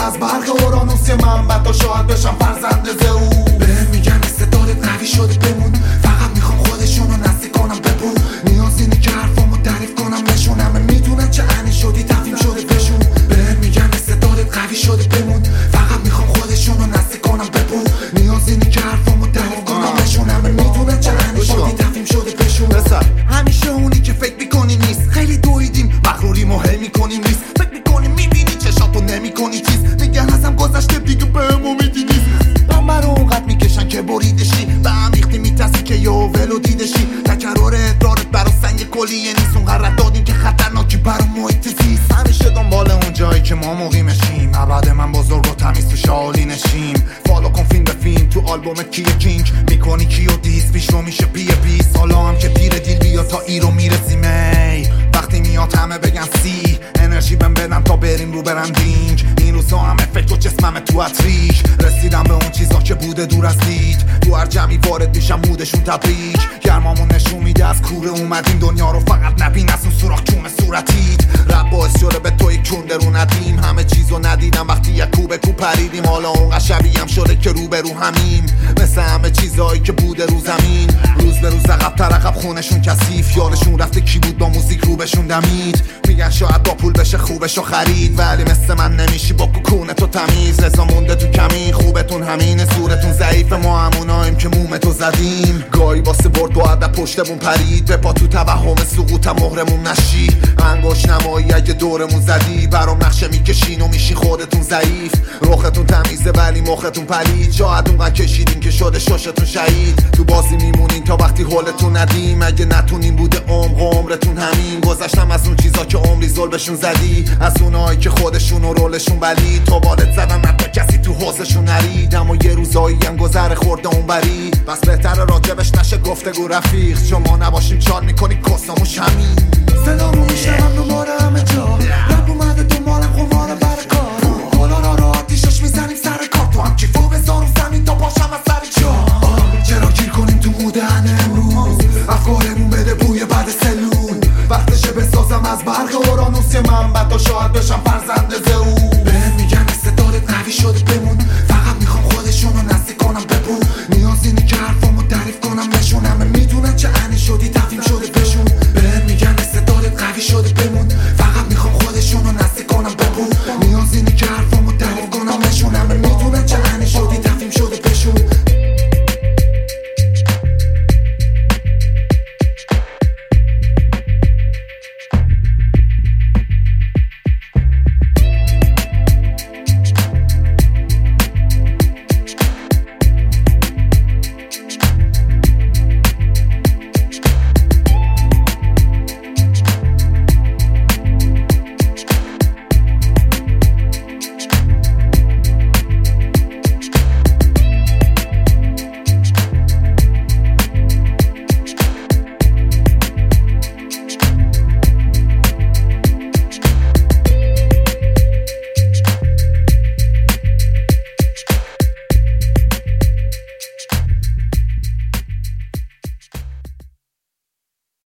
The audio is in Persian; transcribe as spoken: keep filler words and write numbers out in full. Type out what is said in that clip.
از برق اورانوس من تا شاید بشم فرزند زئو. بهم میگن استعدادت قوی شده بمون، فقط میخوام خودشونو نزدیک کنم ببون. نیازی نی که حرفامو تعریف کنم نشون، همه میدونن چه عنی شدی تفهیم شده بهشون. بهم میگن استعدادت قوی شده بمون، فقط میخوام خودشونو نزدیک کنم ببون. نیازی نی که حرفامو تعریف کنم نشون، همه میدونن چه عنی شدی تفهیم شده بهشون. همیشه اونی که فکر میکنی نیست، خیلی دویدیم مغروری مهم میکنیم نیست. فکر میکنی میبینی چشاتو نمیکنی چیز، میگن ازم گذشته دیگه بهم امیدی نیست. من رو اونقدر میکشن که بریدشی، به هم ریختی میترسی که یه ولو دیدشی. تکرار ادرارت برا سنگ کلیه نیست، اونقدر رد دادیم که خطرناکی برا محیط زیست. همیشه دنبال اون جایی که ما مقیمشیم، ابد من بزرگ و تمیز تو شالی نشیم. فالو کن فیلم به فیلم تو آلبومت کیه کینگ، میکنی کیو دیس پیش رو میشه پیه پیس. حالا هم که پیر دیل بیا تا ایرو میرسیم. ای وقتی میاد همه بگن سی، انرژی بهم بدم تا بریم رو برندینگ. این روزا همه فکر و جسمم تو اتریک، رسیدم به اون چیزا که بوده دور از دید. تو هر جمعی وارد میشم مودشون تبریک، گرمامون نشون میده از کوره اومدیم. دنیا رو فقط نبین از اون سوراخ چون صورتیت. رب باعث شده به تو یک کنده رو ندیم، همه چیزو ندیدم وقتی یک کوبه کو پریدیم. حالا اون شبیه هم شده که رو به رو همیم، مثل همه چیزایی که بوده رو زمین. روز به روز عقب تر عقب خونشون کثیف، یادشون رفته کی بود با موزیک رو بهشون دمید. میگن شاید با پول بشه خوبشو خرید، ولی مثل من نمیشی با کوکونه تو تمیز. لذا مونده تو کمی خوبتون همینه، صورتون ضعیف، ما هموناییم که مومتو زدیم. گاهی واسه برد و عدد پشتمون پرید، به پا تو توهم سقوطم مهرمون نشی. انگوش نمایی اگه دورمون زدی، برام نقشه میکشین و میشی خودتون ضعیف. رختون تمیزه ولی مختون پلید، شاید اونقدر کشیدین که شده ششتون شهید. تو بازی میمونین تا وقتی حالتون ندیم، اگه نتونین بوده عمق و عمرتون همین. گذشتم از اون چیزا که عمری زلبشون زدی، از اونایی که خودشون و رولشون بلید. تا بالت زدن حتی کسی تو حوزشون نرید، اما یه روزایی هم گذر خورده اون بری. بس بهتره راجبش نشه گفتگو رفیق، چون ما نباشیم چال میکنی کساموش همین. صدامو میشنم دوباره همه جا، رب اومده دنبالم خماره بر کار. حالا را را آتیشش میزنیم سر کار، تو هم کیفو بذار رو زمین تا باشم از سر جا. چرا گیر کنیم تو مودن امروز، افکارمون بده بوی بعد سلول. وقتشه بسازم از برق اورانوس من تا شاید بشم فرزند زئو. بهم میگن استعدادت قوی شده بمون، فقط میخوام خودشونو نزدیک کنم ببون. نیازی نی که حرفامو تعریف کنم نشون، همه میدونن چه عنی شدی تفهیم شده بهشون. بهم میگن استعدادت قوی شده بمون، فقط میخوام خودشونو نزدیک کنم ببون. نیازی نی که حرفامو تعریف کنم نشون، همه میدونن چه